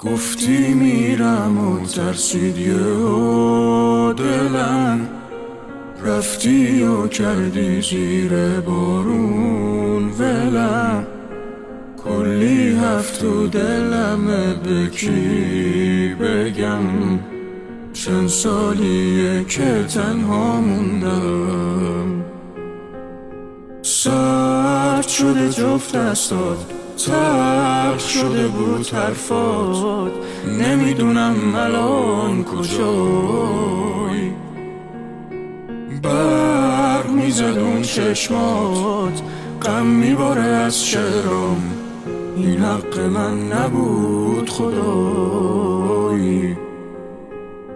گفتی میرم و ترسید یهو دلم، رفتی و کردی زیر بارون ولم. کلی هفت و دلمه به کی بگم، چند سالیه که تنها موندم. سرد شده جفت دستات، تلخ شده بود حرفات، نمیدونم الان کجایی. برق میزد اون چشمات، غم میباره از شعرام، این حق من نبود خدایی.